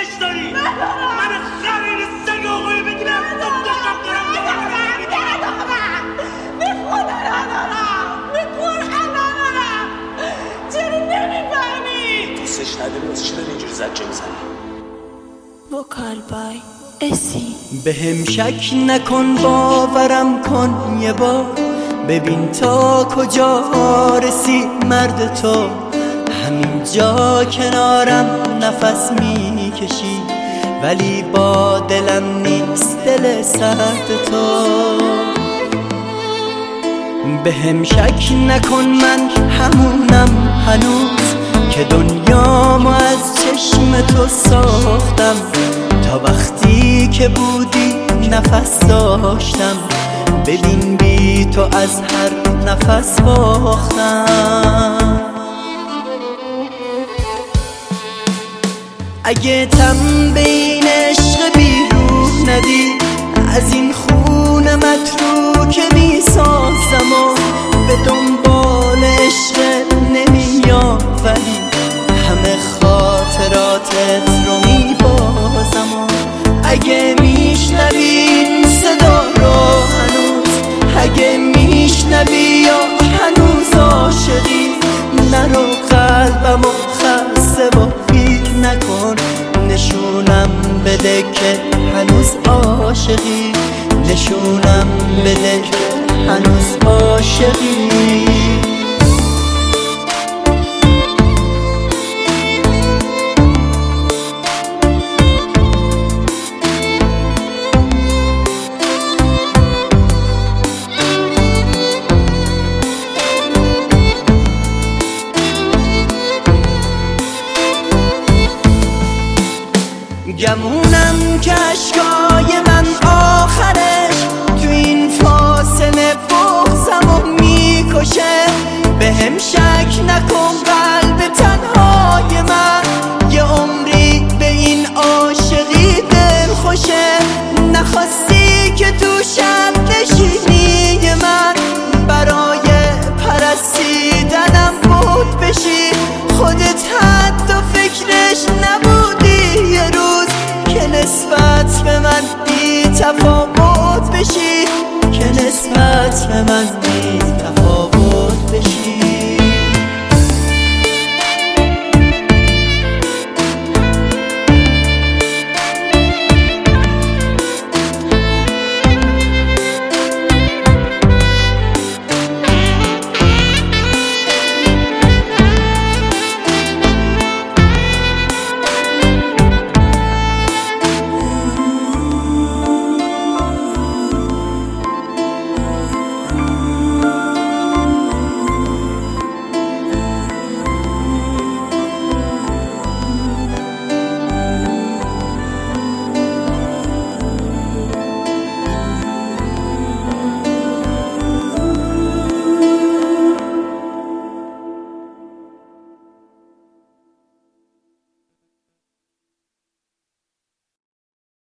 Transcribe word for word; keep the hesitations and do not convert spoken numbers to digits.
دوستش داری؟ من خرید سگ آقایی بگیرم دوستشم دارم ندارم به خدا ندارم به قرآن ندارم. چرا نمیفهمی؟ دوستش نداری واسه چی داری اینجوری زجه میزنی؟ وکال بای اسی به هم شک نکن باورم کن یه بار، ببین تا کجا رسی مرد تو. همین جا کنارم نفس میکشی ولی با دلم نیست دل سرد تو. به هم شک نکن من همونم هنوز که دنیامو از چشم تو ساختم. تا وقتی که بودی نفس داشتم، ببین بی تو از هر نفس باختم. اگه تم به این عشق بی روح ندی، از این خون متروکه می سازم و به دنبال عشق نمیام، ولی همه خاطراتت رو می بازم. و اگه میشنوی این صدا رو هنوز، اگه میشنوی یا هنوز عاشقی، نرو قلبم و خسته و فکر نکن. نشونم بده که هنوز عاشقی، نشونم بده که هنوز عاشقی. گمونم که عشقای من آخرش تو این فاصله بغضمو میکشه. به هم شک نکن قلب تنهای من، یه عمری به این عاشقی دل خوشه. نخواستی که تو شب نشینی من برای پرستیدنم بود بشی. خودت حتی فکرش نبودی یه روز که نسبت به من بی تفاوت بشی، که نسبت به من بی